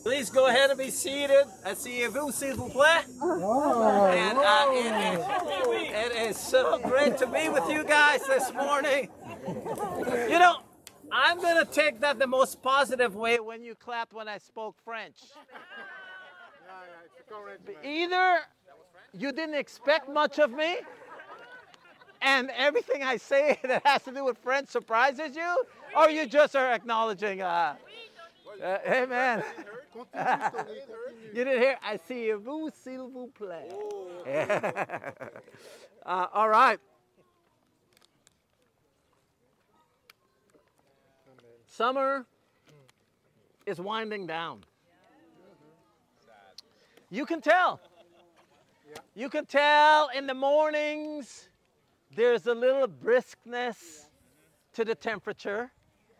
Please go ahead and be seated. Asseyez-vous, s'il vous plaît. And it is so great to be with you guys this morning. You know, I'm going to take that the most positive way when you clapped when I spoke French. Either you didn't expect much of me, and everything I say that has to do with French surprises you, or you just are acknowledging, amen. You didn't hear? Asseyez-vous, s'il vous plaît. All right. Summer is winding down. You can tell. You can tell in the mornings there's a little briskness to the temperature.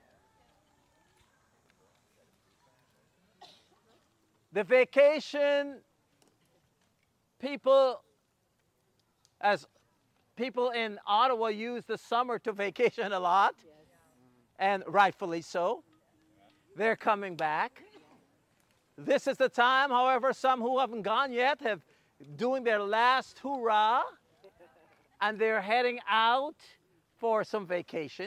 The vacation people, as people in Ottawa use the summer to vacation a lot, and rightfully so. They're coming back. This is the time, however, some who haven't gone yet have doing their last hoorah, and they're heading out for some vacation.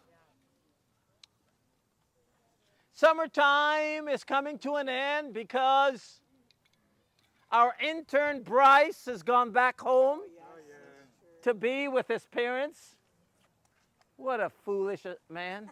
Summertime is coming to an end because our intern Bryce has gone back home to be with his parents. What a foolish man.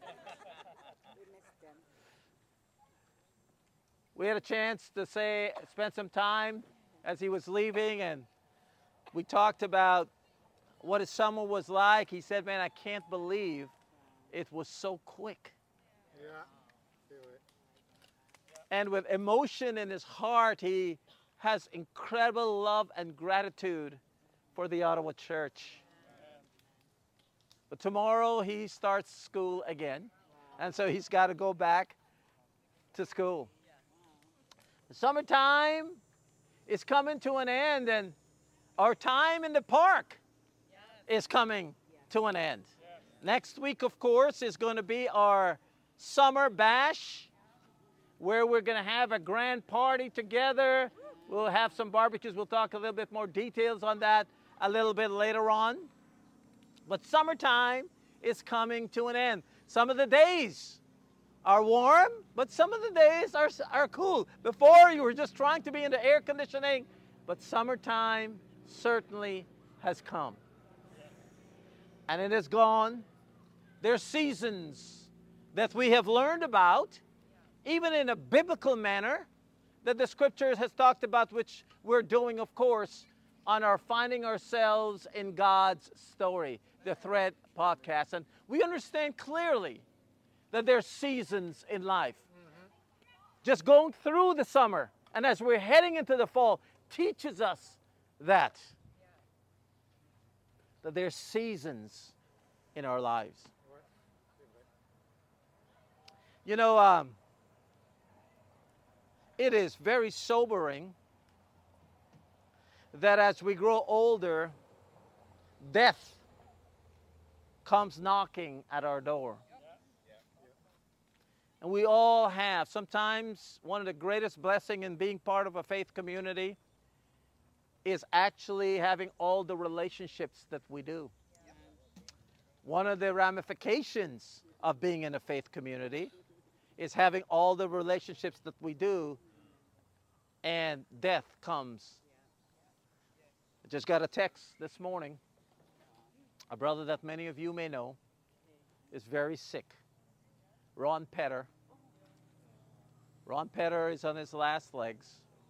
We had a chance to spend some time as he was leaving, and we talked about what his summer was like. He said, man, I can't believe it was so quick. Yeah. Feel it. And with emotion in his heart, he has incredible love and gratitude for the Ottawa church. But tomorrow he starts school again, and so he's got to go back to school. The summertime is coming to an end, and our time in the park is coming to an end. Next week, of course, is going to be our summer bash, where we're going to have a grand party together. We'll have some barbecues. We'll talk a little bit more details on that a little bit later on. But summertime is coming to an end. Some of the days are warm, but some of the days are cool. Before, you were just trying to be in the air conditioning, but summertime certainly has come. And it is gone. There are seasons that we have learned about, even in a biblical manner, that the scriptures has talked about, which we're doing, of course, on our Finding Ourselves in God's Story, the Thread podcast. And we understand clearly that there's seasons in life. Just going through the summer and as we're heading into the fall teaches us that there's seasons in our lives. You know, it is very sobering that as we grow older, death comes knocking at our door. And we all have. Sometimes one of the greatest blessings in being part of a faith community is actually having all the relationships that we do. One of the ramifications of being in a faith community is having all the relationships that we do, and death comes. I just got a text this morning. A brother that many of you may know is very sick. Ron Petter. Ron Petter is on his last legs.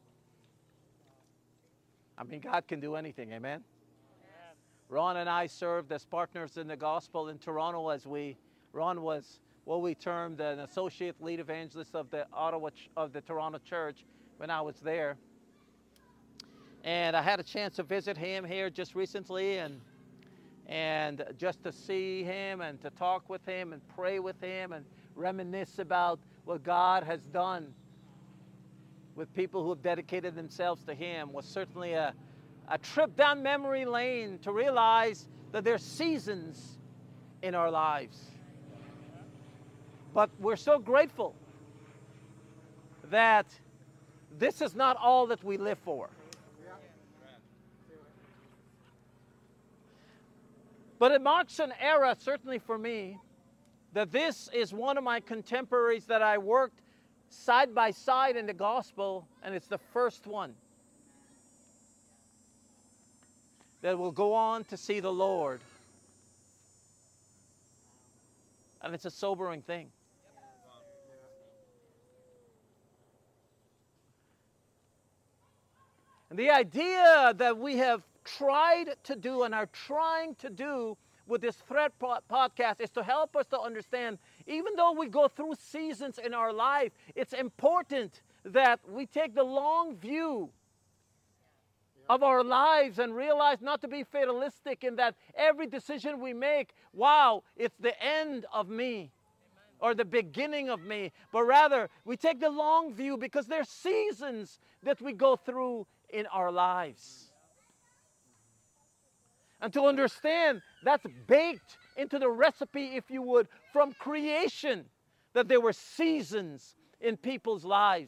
I mean, God can do anything, amen? Yes. Ron and I served as partners in the gospel in Toronto Ron was what we termed an associate lead evangelist of the Toronto church when I was there. And I had a chance to visit him here just recently, and just to see him and to talk with him and pray with him and reminisce about what God has done with people who have dedicated themselves to him was certainly a trip down memory lane to realize that there's seasons in our lives. But we're so grateful that this is not all that we live for. Yeah. Feel it. But it marks an era, certainly for me, that this is one of my contemporaries that I worked side by side in the gospel, and it's the first one that will go on to see the Lord. And it's a sobering thing. And the idea that we have tried to do and are trying to do with this Thread podcast is to help us to understand, even though we go through seasons in our life, it's important that we take the long view of our lives and realize not to be fatalistic in that every decision we make, wow, it's the end of me or the beginning of me, but rather we take the long view because there's seasons that we go through in our lives. And to understand, that's baked into the recipe, if you would, from creation, that there were seasons in people's lives.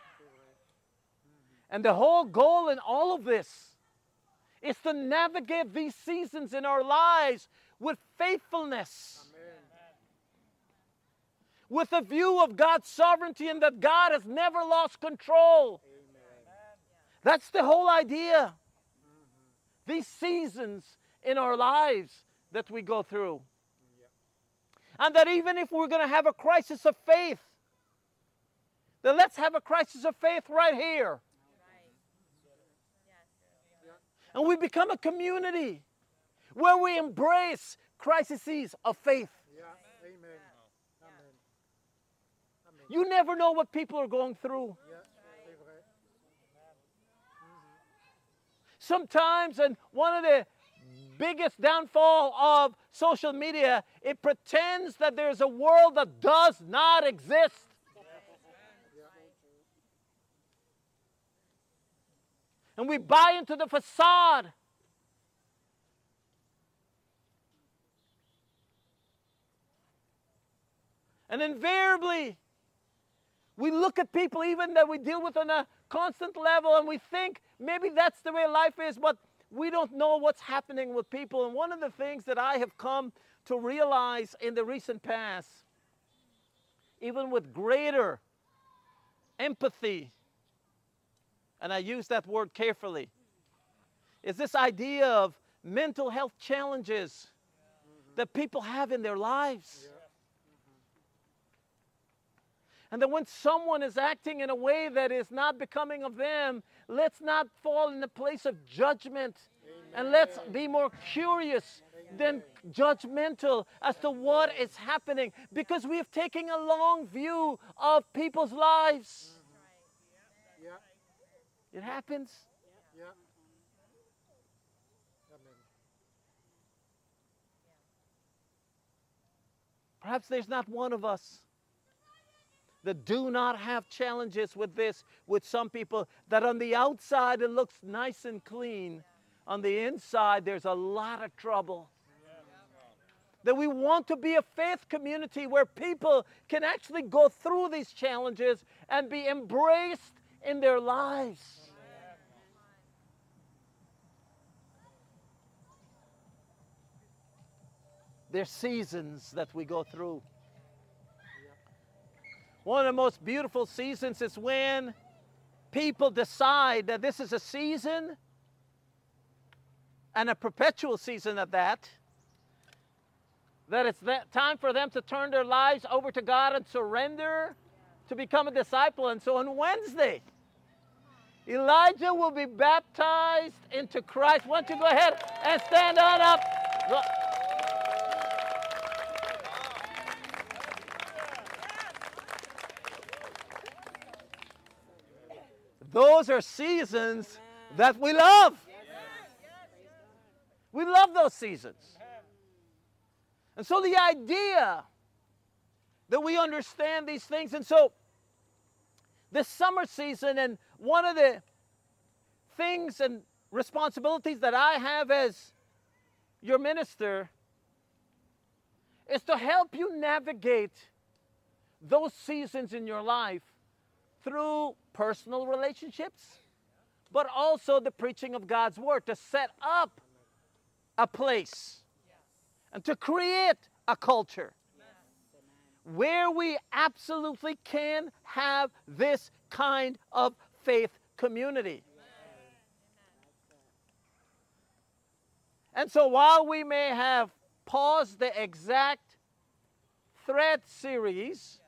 And the whole goal in all of this is to navigate these seasons in our lives with faithfulness, with a view of God's sovereignty and that God has never lost control. That's the whole idea. These seasons in our lives that we go through. And that even if we're going to have a crisis of faith, then let's have a crisis of faith right here. And we become a community where we embrace crises of faith. Yeah. Amen. Amen. Amen. You never know what people are going through. Yeah. C'est vrai. Sometimes, and one of the biggest downfall of social media, it pretends that there's a world that does not exist. And we buy into the facade. And invariably, we look at people even that we deal with on a constant level and we think maybe that's the way life is, but we don't know what's happening with people. And one of the things that I have come to realize in the recent past, even with greater empathy, and I use that word carefully, is this idea of mental health challenges that people have in their lives. And that when someone is acting in a way that is not becoming of them, let's not fall in the place of judgment. And let's be more curious than judgmental as to what is happening, because we have taken a long view of people's lives. Yeah. It happens. Yeah. Amen. Perhaps there's not one of us that do not have challenges with this, with some people, that on the outside it looks nice and clean. On the inside, there's a lot of trouble. That we want to be a faith community where people can actually go through these challenges and be embraced in their lives. There's seasons that we go through. One of the most beautiful seasons is when people decide that this is a season, and a perpetual season at that it's that time for them to turn their lives over to God and surrender to become a disciple. And so on Wednesday, Elijah will be baptized into Christ. Why don't you go ahead and stand on up? Those are seasons that we love. We love those seasons. And so the idea that we understand these things, and so this summer season, and one of the things and responsibilities that I have as your minister is to help you navigate those seasons in your life through personal relationships, but also the preaching of God's word to set up a place and to create a culture where we absolutely can have this kind of faith community. And so while we may have paused the exact thread series,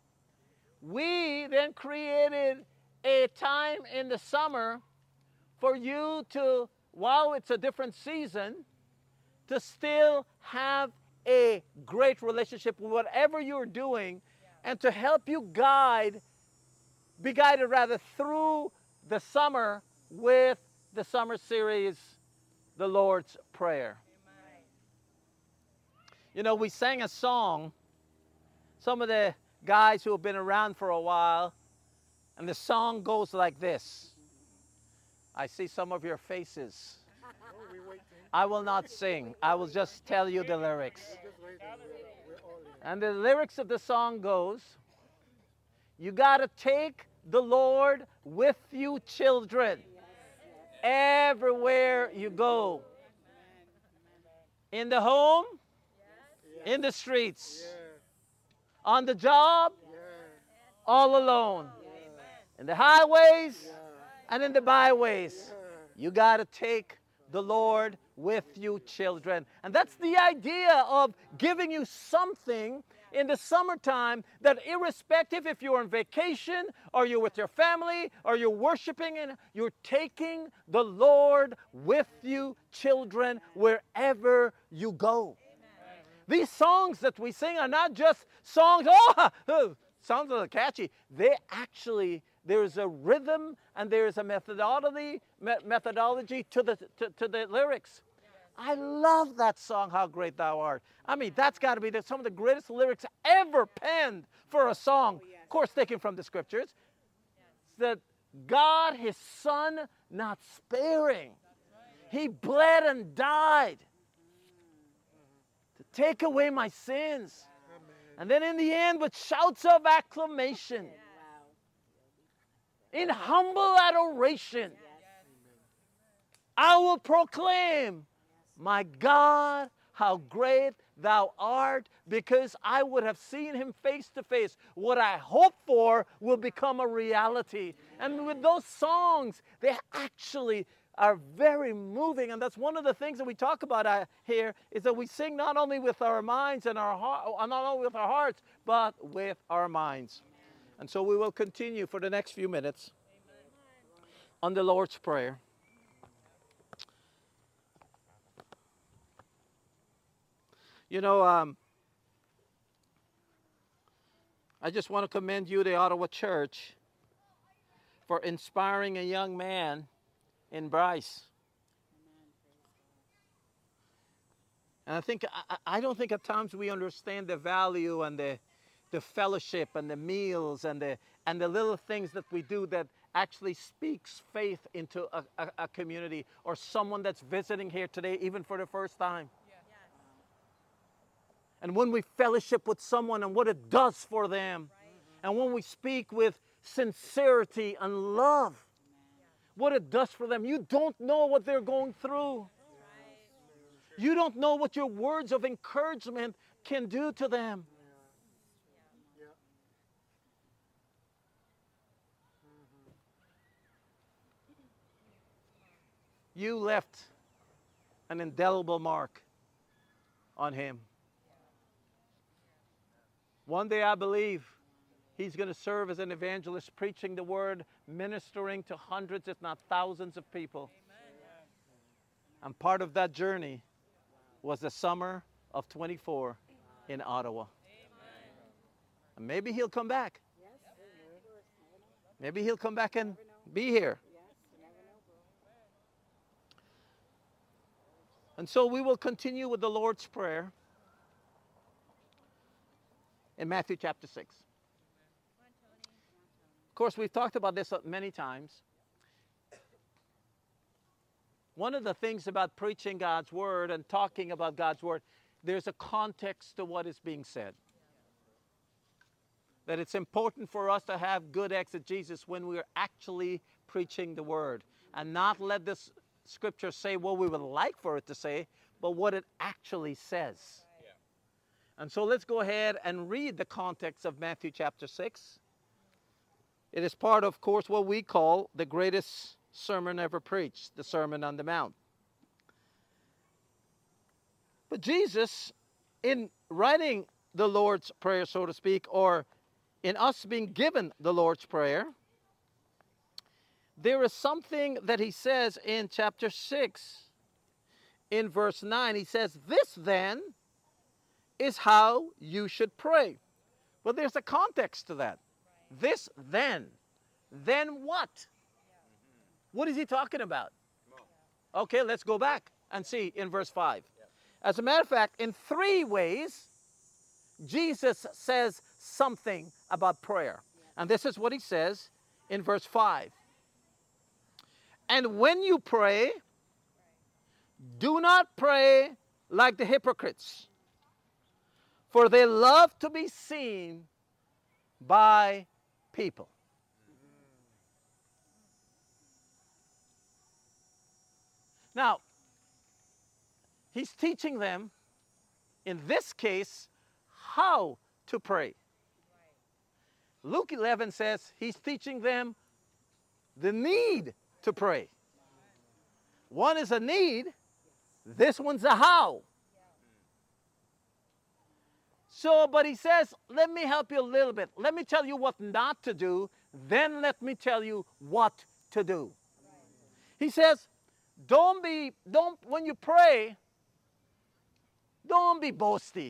we then created a time in the summer for you to, while it's a different season, to still have a great relationship with whatever you're doing, and to help you be guided rather through the summer with the summer series, The Lord's Prayer. Amen. You know, we sang a song, some of the guys who have been around for a while, and the song goes like this. I see some of your faces. I will not sing. I will just tell you the lyrics. And the lyrics of the song goes, you got to take the Lord with you, children, everywhere you go. In the home, in the streets, on the job, all alone, in the highways and in the byways. You got to take the Lord with you, children. And that's the idea of giving you something in the summertime that irrespective if you're on vacation or you're with your family or you're worshiping, and you're taking the Lord with you, children, wherever you go. Amen. These songs that we sing are not just songs, sounds a little catchy. There's a rhythm and there's a methodology to the lyrics. I love that song, How Great Thou Art. I mean, that's got to be some of the greatest lyrics ever penned for a song. Of course, taken from the scriptures. That God, his son, not sparing. He bled and died to take away my sins. And then in the end, with shouts of acclamation, in humble adoration, I will proclaim, my God, how great thou art, because I would have seen him face to face. What I hope for will become a reality. And with those songs, they actually are very moving. And that's one of the things that we talk about here, is that we sing not only with our minds and not only with our hearts, but with our minds. And so we will continue for the next few minutes on the Lord's Prayer. You know, I just want to commend you, the Ottawa Church, for inspiring a young man in Bryce. And I don't think at times we understand the value and the fellowship and the meals and the little things that we do that actually speaks faith into a community or someone that's visiting here today, even for the first time. And when we fellowship with someone and what it does for them, and when we speak with sincerity and love, what it does for them, you don't know what they're going through. You don't know what your words of encouragement can do to them. You left an indelible mark on him. One day I believe he's going to serve as an evangelist, preaching the word, ministering to hundreds, if not thousands of people. Amen. And part of that journey was the summer of 24 in Ottawa. Amen. And maybe he'll come back. Maybe he'll come back and be here. And so we will continue with the Lord's Prayer in Matthew chapter 6. Of course, we've talked about this many times. One of the things about preaching God's word and talking about God's word, there's a context to what is being said. that it's important for us to have good exegesis when we're actually preaching the word, and not let this scripture say what we would like for it to say, but what it actually says. Yeah. And so let's go ahead and read the context of Matthew chapter 6. It is part, of course, what we call the greatest sermon ever preached, the Sermon on the Mount. But Jesus, in writing the Lord's Prayer, so to speak, or in us being given the Lord's Prayer, there is something that he says in chapter 6, in verse 9. He says, "This then is how you should pray." Well, there's a context to that. This then. Then what? What is he talking about? Okay, let's go back and see in verse 5. As a matter of fact, in 3 ways, Jesus says something about prayer. And this is what he says in verse 5. "And when you pray, do not pray like the hypocrites, for they love to be seen by people." Now, he's teaching them, in this case, how to pray. Luke 11 says he's teaching them the need to pray. One is a need, this one's a how. So, but he says, let me help you a little bit. Let me tell you what not to do, then let me tell you what to do. He says, when you pray, don't be boasty.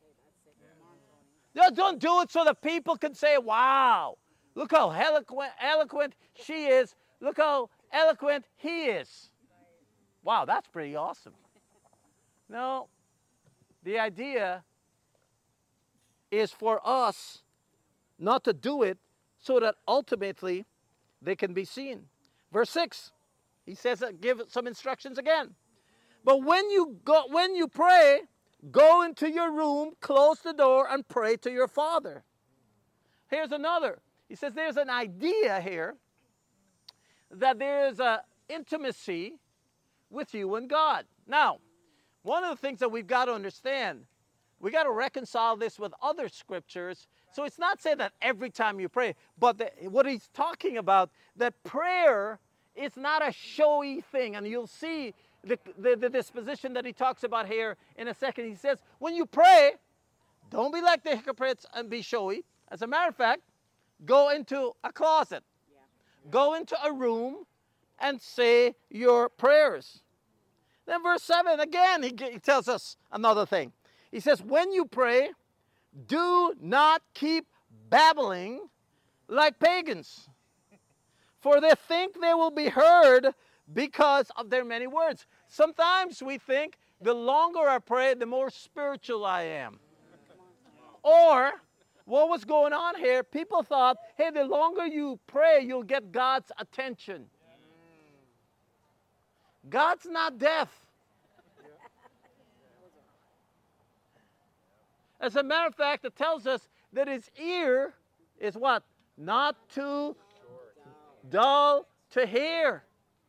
Just don't do it so that people can say, wow, look how eloquent she is. Look how eloquent he is. Wow, that's pretty awesome. No, the idea is for us not to do it so that ultimately they can be seen. Verse 6, he says, give some instructions again. "But when you pray, go into your room, close the door, and pray to your Father." Here's another. He says there's an idea here that there's an intimacy with you and God. Now, one of the things that we've got to understand, we got to reconcile this with other scriptures. So it's not saying that every time you pray, but what he's talking about, that prayer is not a showy thing. And you'll see the disposition that he talks about here in a second. He says, when you pray, don't be like the hypocrites and be showy. As a matter of fact, go into a closet. Go into a room and say your prayers. Then verse 7, again, he tells us another thing. He says, when you pray, do not keep babbling like pagans, for they think they will be heard because of their many words. Sometimes we think the longer I pray, the more spiritual I am. Or what was going on here, people thought, hey, the longer you pray, you'll get God's attention. God's not deaf. As a matter of fact, it tells us that his ear is what? Not too dull to hear.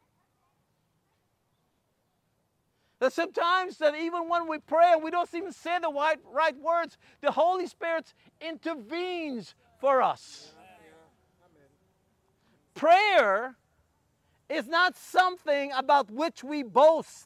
That sometimes that even when we pray and we don't even say the right words, the Holy Spirit intervenes for us. Prayer is not something about which we boast.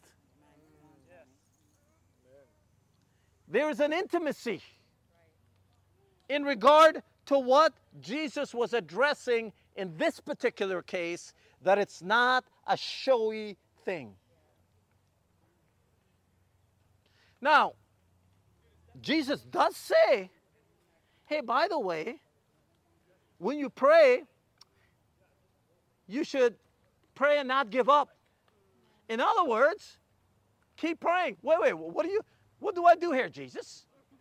There is an intimacy in regard to what Jesus was addressing in this particular case, that it's not a showy thing. Now, Jesus does say, hey, by the way, when you pray, you should pray and not give up. In other words, keep praying. Wait, what do I do here, Jesus?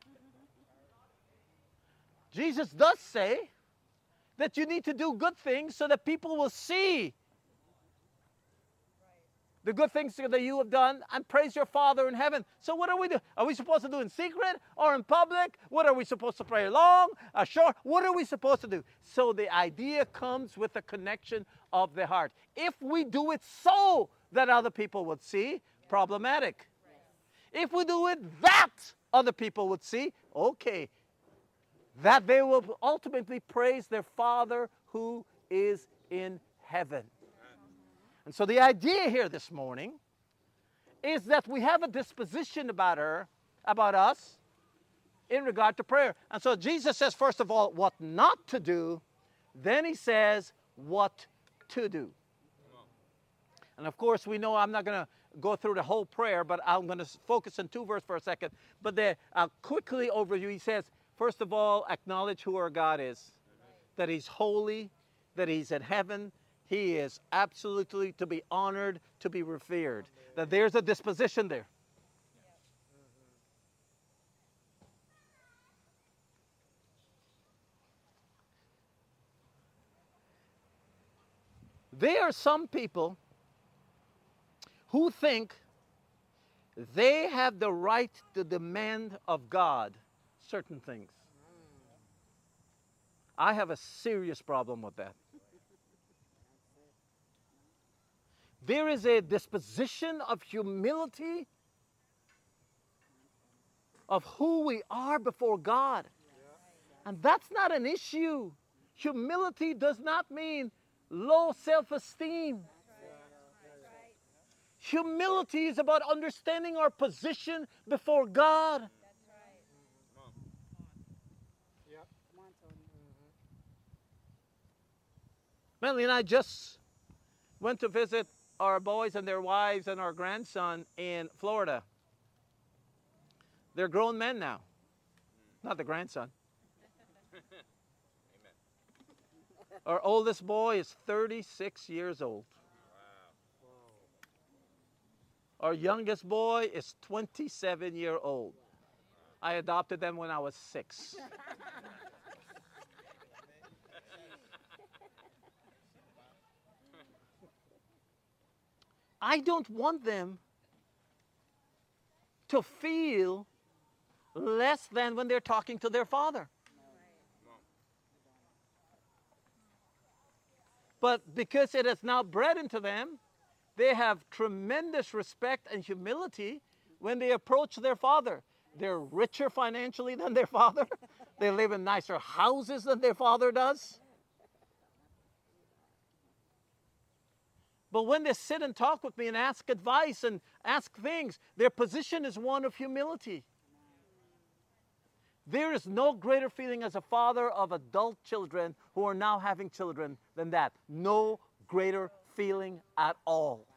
Jesus does say that you need to do good things so that people will see the good things that you have done and praise your Father in heaven. So what are we doing? Are we supposed to do in secret or in public? What are we supposed to pray long, short? What are we supposed to do? So the idea comes with the connection of the heart. If we do it so that other people would see, problematic. If we do it that other people would see, okay, that they will ultimately praise their Father who is in heaven. And so the idea here this morning is that we have a disposition about us, in regard to prayer. And so Jesus says, first of all, what not to do. Then he says, what to do. And of course, we know I'm not going to go through the whole prayer, but I'm going to focus on 2 verses for a second. But I'll quickly overview. He says, first of all, acknowledge who our God is. That he's holy, that he's in heaven. He is absolutely to be honored, to be revered. That there's a disposition there. There are some people who think they have the right to demand of God certain things. I have a serious problem with that. There is a disposition of humility of who we are before God. And that's not an issue. Humility does not mean low self-esteem. Humility is about understanding our position before God. Melanie and I just went to visit our boys and their wives and our grandson in Florida. They're grown men now. Not the grandson. Our oldest boy is 36 years old. Our youngest boy is 27-year-old. I adopted them when I was 6. I don't want them to feel less than when they're talking to their father. But because it is now bred into them, they have tremendous respect and humility when they approach their father. They're richer financially than their father. They live in nicer houses than their father does. But when they sit and talk with me and ask advice and ask things, their position is one of humility. There is no greater feeling as a father of adult children who are now having children than that. No greater feeling at all.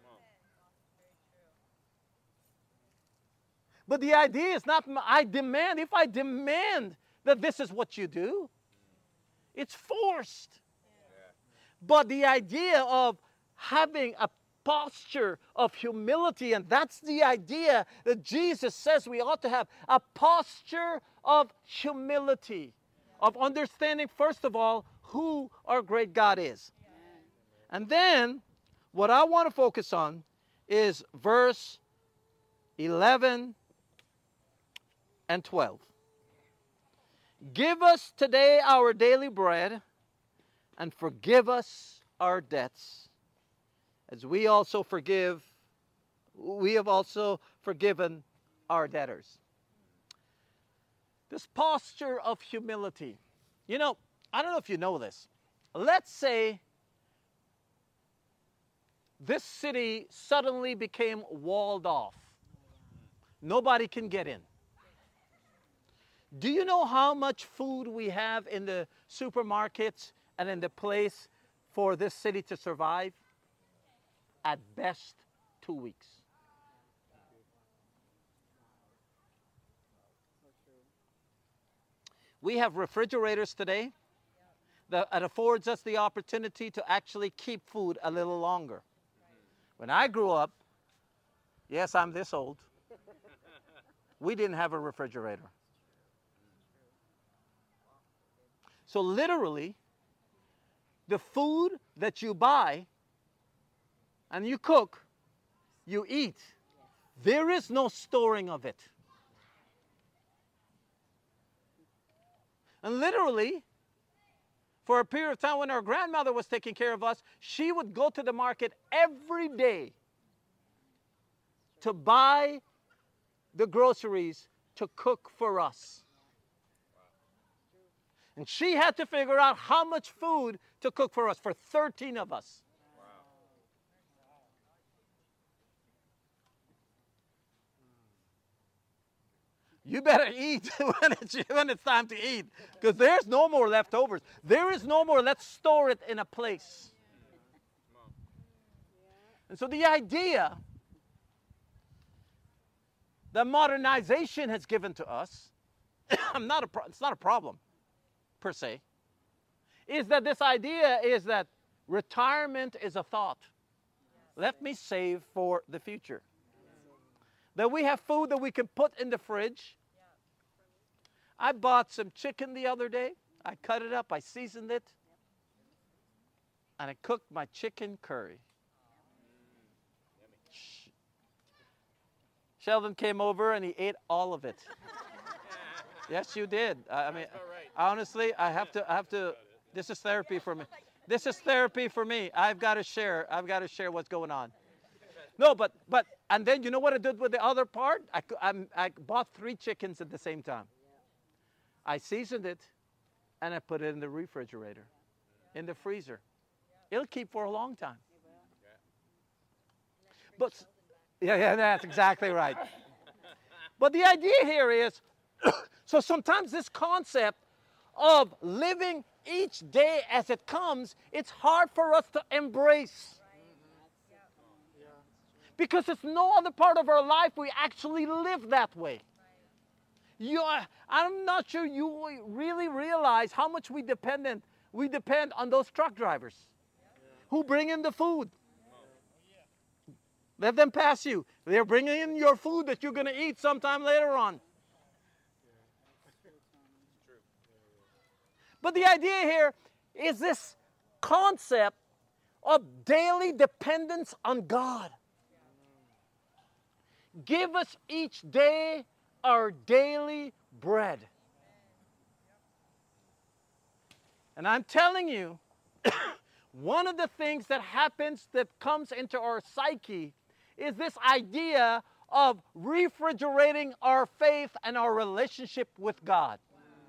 But the idea is not, if I demand that this is what you do, it's forced. But the idea of having a posture of humility, and that's the idea that Jesus says we ought to have, a posture of humility, of understanding, first of all, who our great God is. And then, what I want to focus on is verse 11 and 12. Give us today our daily bread, and forgive us our debts, as we have also forgiven our debtors. This posture of humility. You know, I don't know if you know this. Let's say this city suddenly became walled off. Nobody can get in. Do you know how much food we have in the supermarkets and in the place for this city to survive? At best, 2 weeks. We have refrigerators today that affords us the opportunity to actually keep food a little longer. When I grew up, yes, I'm this old, we didn't have a refrigerator. So literally, the food that you buy and you cook you eat. There is no storing of it. And literally, for a period of time when our grandmother was taking care of us, she would go to the market every day to buy the groceries to cook for us. And she had to figure out how much food to cook for us, for 13 of us. You better eat when it's time to eat, because there's no more leftovers. There is no more, let's store it in a place. And so the idea that modernization has given to us, it's not a problem per se, is that this idea is that retirement is a thought. Let me save for the future. That we have food that we can put in the fridge. I bought some chicken the other day. I cut it up, I seasoned it, and I cooked my chicken curry. Sheldon came over and he ate all of it. Yes, you did. I mean, honestly, I have to. This is therapy for me. This is therapy for me. I've got to share what's going on. No, but and then you know what I did with the other part? I bought 3 chickens at the same time. I seasoned it, and I put it in the refrigerator, in the freezer. It'll keep for a long time. But yeah, that's exactly right. But the idea here is, so sometimes this concept of living each day as it comes, it's hard for us to embrace. Because it's no other part of our life we actually live that way. I'm not sure you really realize how much we depend on those truck drivers who bring in the food. Let them pass you. They're bringing in your food that you're going to eat sometime later on. But the idea here is this concept of daily dependence on God. Give us each day our daily bread. And I'm telling you, one of the things that happens that comes into our psyche is this idea of refrigerating our faith and our relationship with God.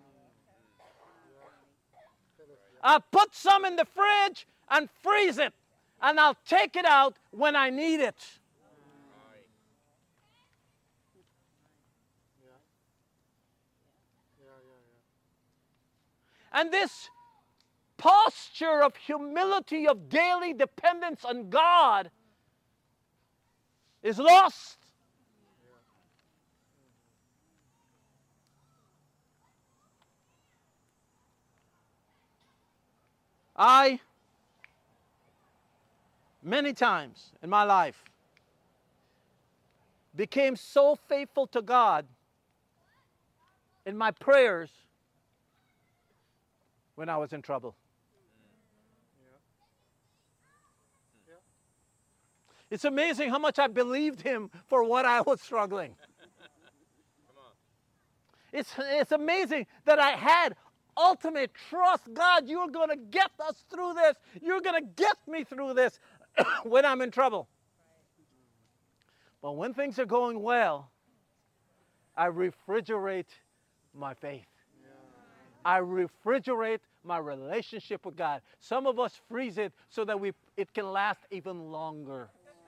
I'll put some in the fridge and freeze it, and I'll take it out when I need it. And this posture of humility, of daily dependence on God is lost. I, many times in my life, became so faithful to God in my prayers when I was in trouble. It's amazing how much I believed him for what I was struggling. It's amazing that I had ultimate trust. God, you're going to get us through this. You're going to get me through this when I'm in trouble. But when things are going well, I refrigerate my faith. I refrigerate my relationship with God. Some of us freeze it so that it can last even longer.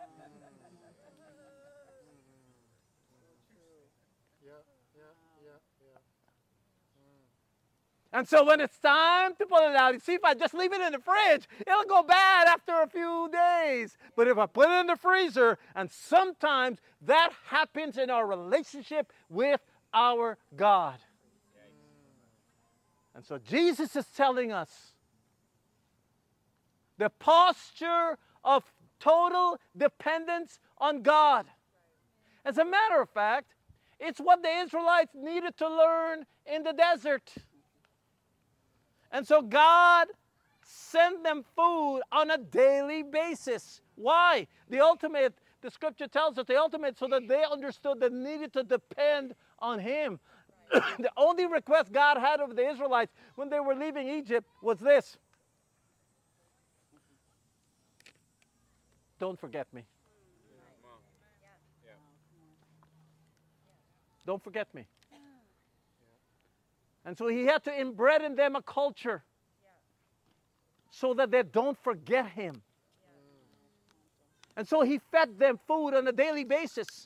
And so when it's time to pull it out, you see, if I just leave it in the fridge, it'll go bad after a few days. But if I put it in the freezer, and sometimes that happens in our relationship with our God. And so Jesus is telling us the posture of total dependence on God. As a matter of fact, it's what the Israelites needed to learn in the desert. And so God sent them food on a daily basis. Why? The ultimate the scripture tells us the ultimate, so that they understood they needed to depend on him. The only request God had of the Israelites when they were leaving Egypt was this: don't forget me. Don't forget me. And so he had to inbred in them a culture so that they don't forget him. And so he fed them food on a daily basis.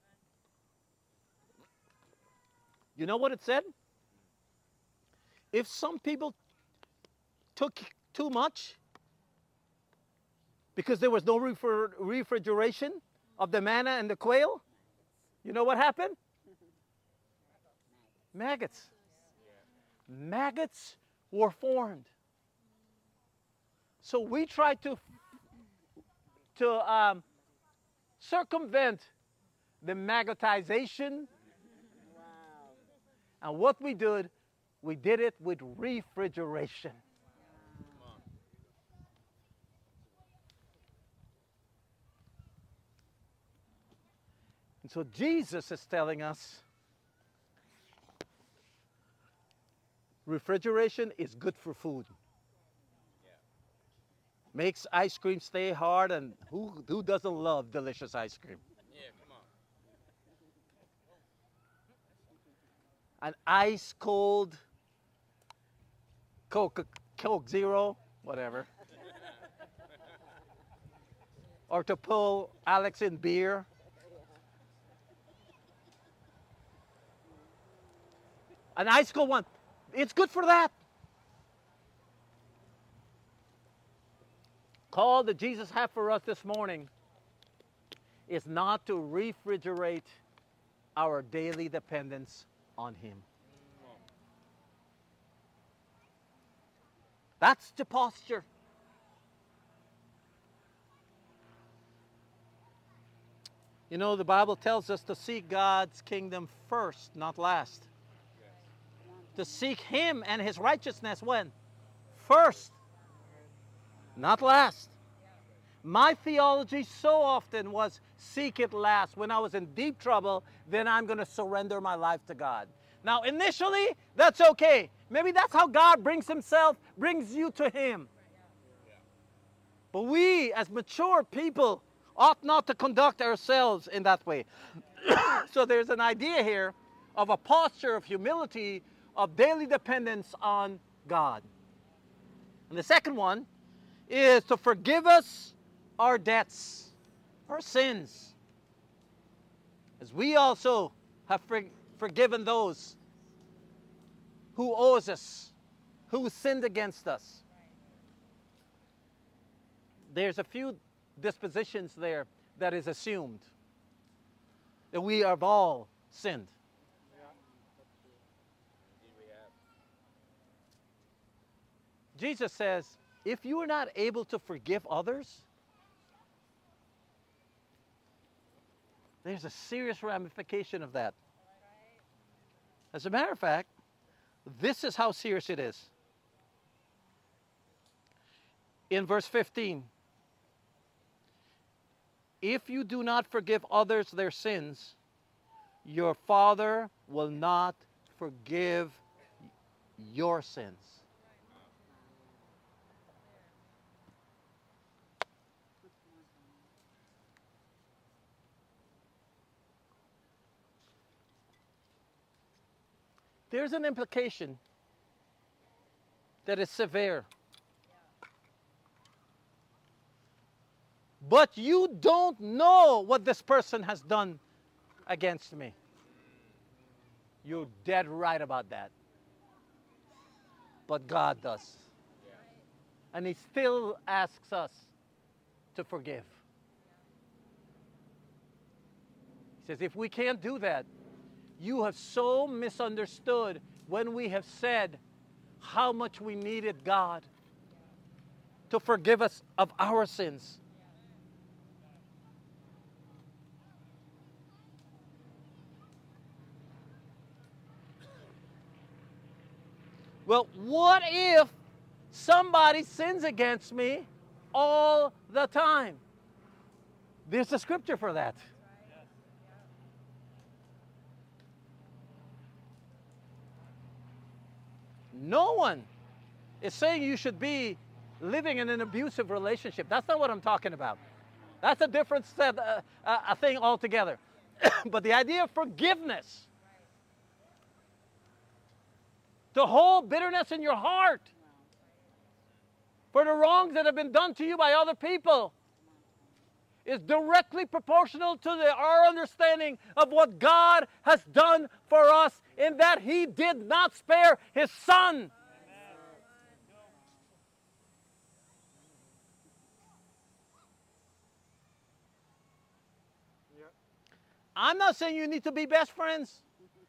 You know what it said? If some people took too much because there was no refrigeration of the manna and the quail, you know what happened? Maggots. Maggots were formed. So we tried to circumvent the maggotization. And what we did it with refrigeration. And so Jesus is telling us refrigeration is good for food. Makes ice cream stay hard, and who doesn't love delicious ice cream? Yeah, come on. An ice cold Coke Zero, whatever. Or to pull Alex in beer. An ice cold one. It's good for that. Call that Jesus had for us this morning is not to refrigerate our daily dependence on him. That's the posture. You know, the Bible tells us to seek God's kingdom first, not last. To seek him and his righteousness when? First, not last. My theology so often was seek it last. When I was in deep trouble, then I'm going to surrender my life to God. Now, initially, that's okay. Maybe that's how God brings you to him. But we, as mature people, ought not to conduct ourselves in that way. So there's an idea here of a posture of humility, of daily dependence on God. And the second one is to forgive us our debts, our sins, as we also have forgiven those who owes us, who sinned against us. There's a few dispositions there that is assumed that we have all sinned. Jesus says, if you are not able to forgive others, there's a serious ramification of that. As a matter of fact, this is how serious it is. In verse 15, if you do not forgive others their sins, your Father will not forgive your sins. There's an implication that is severe. But you don't know what this person has done against me. You're dead right about that. But God does. And he still asks us to forgive. He says, if we can't do that, you have so misunderstood when we have said how much we needed God to forgive us of our sins. Well, what if somebody sins against me all the time? There's a scripture for that. No one is saying you should be living in an abusive relationship. That's not what I'm talking about. That's a different set, a thing altogether. But the idea of forgiveness, to hold bitterness in your heart for the wrongs that have been done to you by other people, is directly proportional to our understanding of what God has done for us, in that He did not spare His Son. Yeah. I'm not saying you need to be best friends.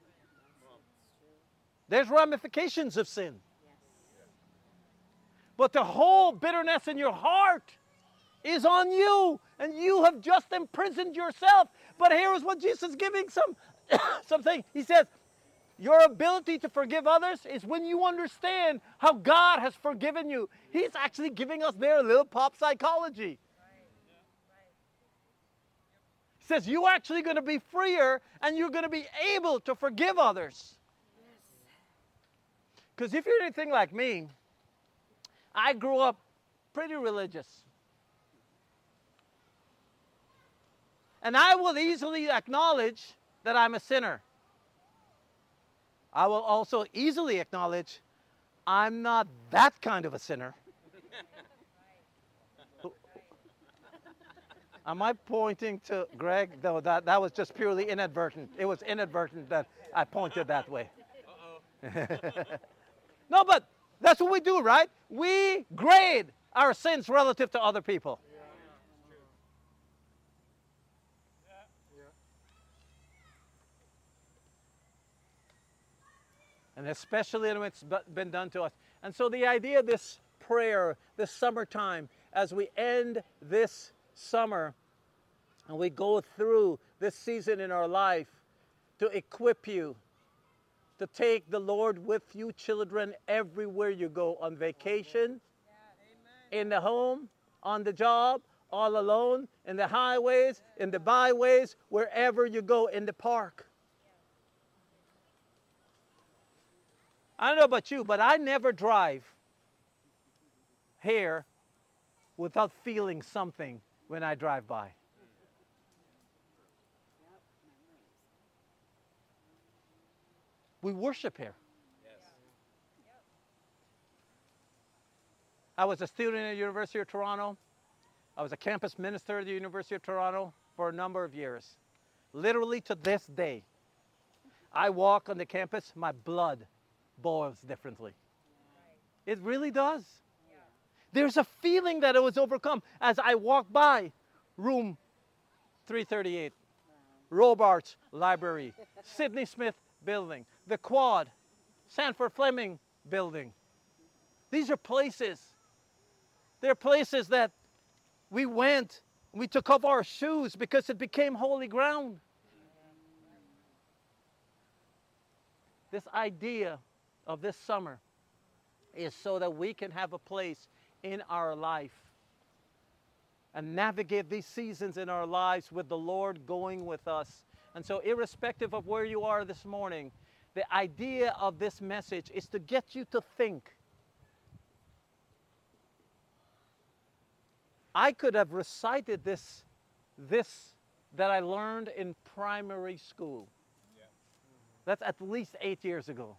There's ramifications of sin. But the whole bitterness in your heart is on you, and you have just imprisoned yourself. But here is what Jesus is giving something. He says, your ability to forgive others is when you understand how God has forgiven you. He's actually giving us their little pop psychology. He says you're actually going to be freer, and you're going to be able to forgive others. Because if you're anything like me, I grew up pretty religious. And I will easily acknowledge that I'm a sinner. I will also easily acknowledge I'm not that kind of a sinner. Am I pointing to Greg? No, that was just purely inadvertent. It was inadvertent that I pointed that way. No, but that's what we do, right? We grade our sins relative to other people. And especially when it's been done to us. And so the idea of this prayer, this summertime, as we end this summer and we go through this season in our life, to equip you to take the Lord with you, children, everywhere you go, on vacation, in the home, on the job, all alone, in the highways, in the byways, wherever you go, in the park. I don't know about you, but I never drive here without feeling something when I drive by. We worship here. I was a student at the University of Toronto. I was a campus minister at the University of Toronto for a number of years. Literally to this day, I walk on the campus, my blood boils differently. It really does. There's a feeling that it was overcome as I walk by room 338, Robarts Library, Sidney Smith Building, the Quad, Sanford Fleming Building. These are places. They're places that we went, we took off our shoes because it became holy ground. This idea of this summer is so that we can have a place in our life and navigate these seasons in our lives with the Lord going with us. And so irrespective of where you are this morning, the idea of this message is to get you to think. I could have recited this that I learned in primary school. That's at least 8 years ago.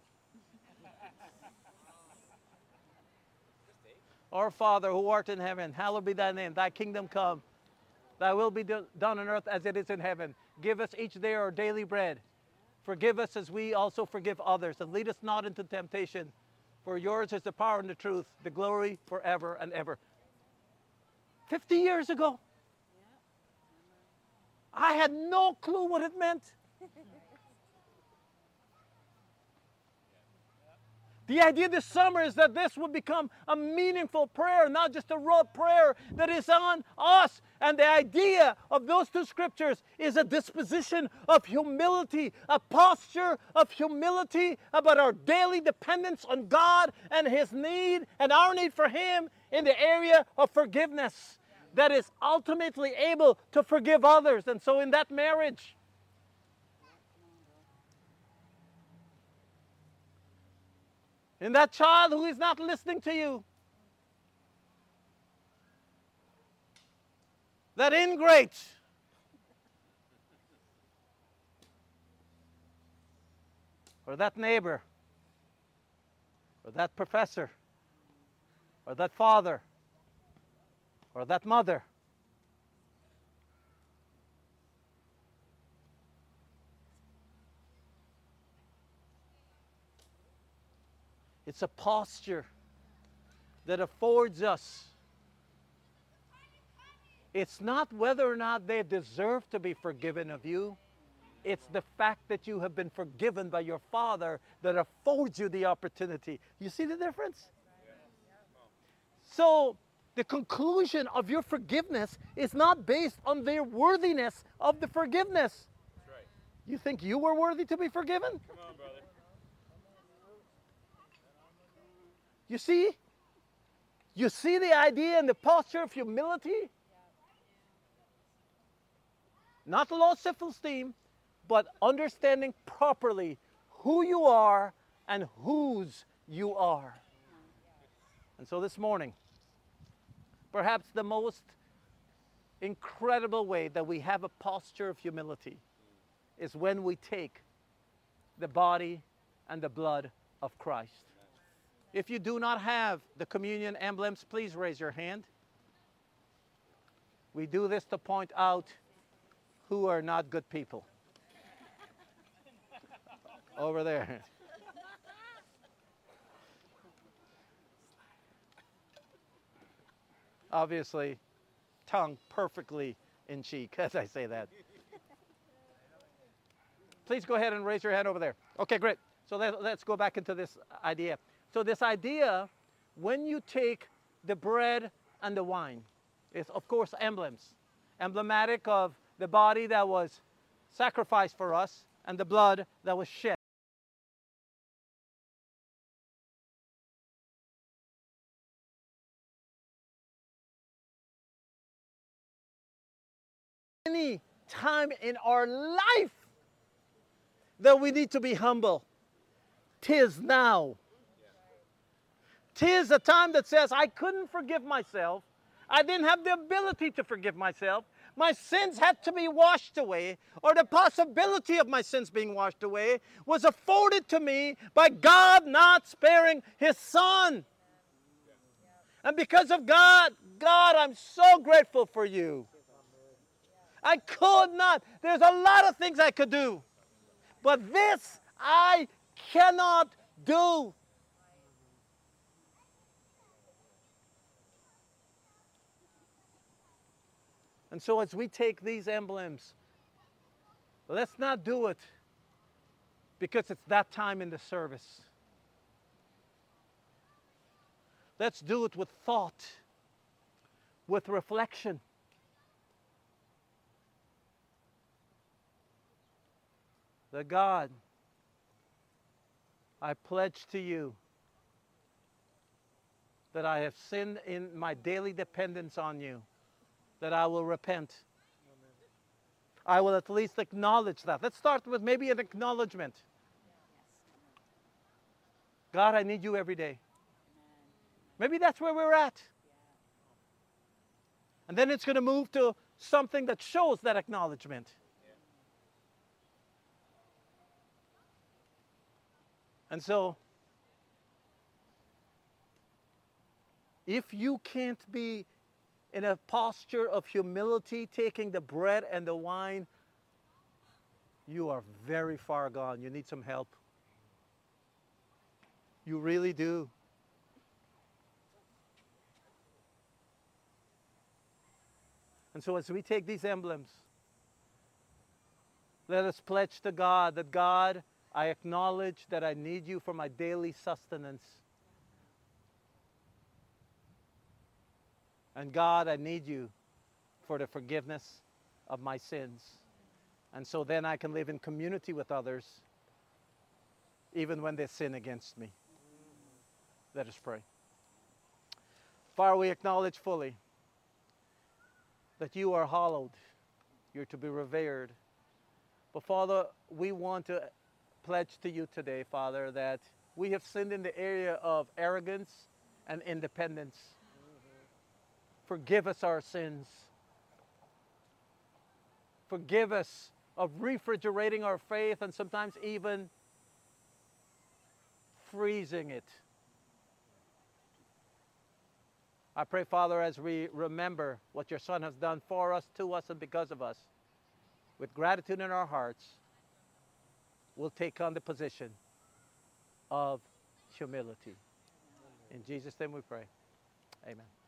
Our Father who art in heaven, hallowed be thy name. Thy kingdom come. Thy will be done on earth as it is in heaven. Give us each day our daily bread. Forgive us as we also forgive others. And lead us not into temptation. For yours is the power and the truth, the glory forever and ever. 50 years ago. I had no clue what it meant. The idea this summer is that this will become a meaningful prayer, not just a rote prayer that is on us. And the idea of those two scriptures is a disposition of humility, a posture of humility about our daily dependence on God and His need and our need for Him in the area of forgiveness. that is ultimately able to forgive others. And so in that marriage, in that child who is not listening to you, that ingrate, or that neighbor, or that professor, or that father, or that mother, it's a posture that affords us. It's not whether or not they deserve to be forgiven of you. It's the fact that you have been forgiven by your Father that affords you the opportunity. You see the difference? So the conclusion of your forgiveness is not based on their worthiness of the forgiveness. That's right. You think you were worthy to be forgiven? Come on, brother. You see? You see the idea and the posture of humility? Not low self-esteem, but understanding properly who you are and whose you are. And so this morning, perhaps the most incredible way that we have a posture of humility is when we take the body and the blood of Christ. If you do not have the communion emblems, please raise your hand. We do this to point out who are not good people. Over there. Obviously, tongue perfectly in cheek as I say that. Please go ahead and raise your hand over there. Okay, great. So let's go back into this idea. So this idea, when you take the bread and the wine, is of course emblems. Emblematic of the body that was sacrificed for us and the blood that was shed. Any time in our life that we need to be humble, 'tis now. 'Tis a time that says, I couldn't forgive myself. I didn't have the ability to forgive myself. My sins had to be washed away, or the possibility of my sins being washed away was afforded to me by God not sparing His Son. And because of God, I'm so grateful for you. I could not. There's a lot of things I could do. But this I cannot do. And so as we take these emblems, let's not do it because it's that time in the service. Let's do it with thought, with reflection. That God, I pledge to you that I have sinned in my daily dependence on you, that I will repent. I will at least acknowledge that. Let's start with maybe an acknowledgement. God, I need you every day. Maybe that's where we're at. And then it's going to move to something that shows that acknowledgement. And so, if you can't be in a posture of humility, taking the bread and the wine, you are very far gone. You need some help. You really do. And so as we take these emblems, let us pledge to God that God, I acknowledge that I need you for my daily sustenance. And God, I need you for the forgiveness of my sins. And so then I can live in community with others, even when they sin against me. Let us pray. Father, we acknowledge fully that you are hallowed, you're to be revered. But Father, we want to pledge to you today, Father, that we have sinned in the area of arrogance and independence. Forgive us our sins. Forgive us of refrigerating our faith and sometimes even freezing it. I pray, Father, as we remember what your Son has done for us, to us, and because of us, with gratitude in our hearts, we'll take on the position of humility. In Jesus' name we pray. Amen.